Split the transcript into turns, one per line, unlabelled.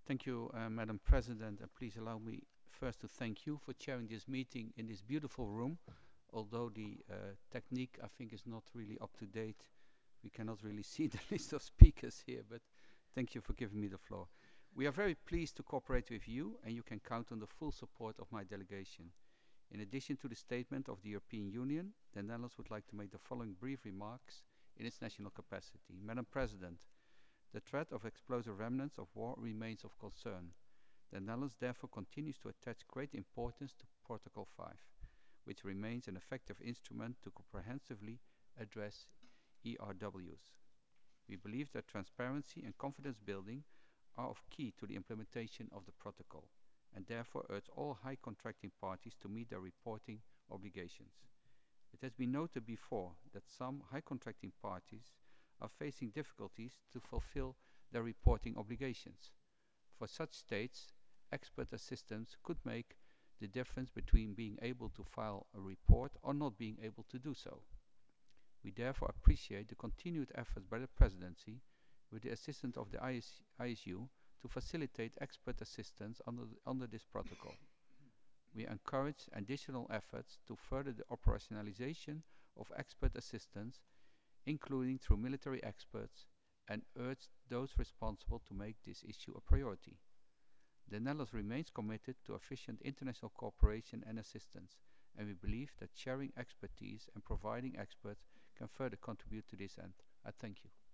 Thank you, Madam President, and please allow me first to thank you for chairing this meeting in this beautiful room. Although the technique, I think, is not really up to date, we cannot really see the list of speakers here, but thank you for giving me the floor. We are very pleased to cooperate with you, and you can count on the full support of my delegation. In addition to the statement of the European Union, the Netherlands would like to make the following brief remarks in its national capacity. Madam President, the threat of explosive remnants of war remains of concern. The Netherlands therefore continues to attach great importance to Protocol 5, which remains an effective instrument to comprehensively address ERWs. We believe that transparency and confidence building are of key to the implementation of the protocol, and therefore urge all high contracting parties to meet their reporting obligations. It has been noted before that some high contracting parties are facing difficulties to fulfill their reporting obligations. For such states, expert assistance could make the difference between being able to file a report or not being able to do so. We therefore appreciate the continued efforts by the Presidency, with the assistance of the ISU, to facilitate expert assistance under this protocol. We encourage additional efforts to further the operationalization of expert assistance, including through military experts, and urge those responsible to make this issue a priority. The Netherlands remains committed to efficient international cooperation and assistance, and we believe that sharing expertise and providing experts can further contribute to this end. I thank you.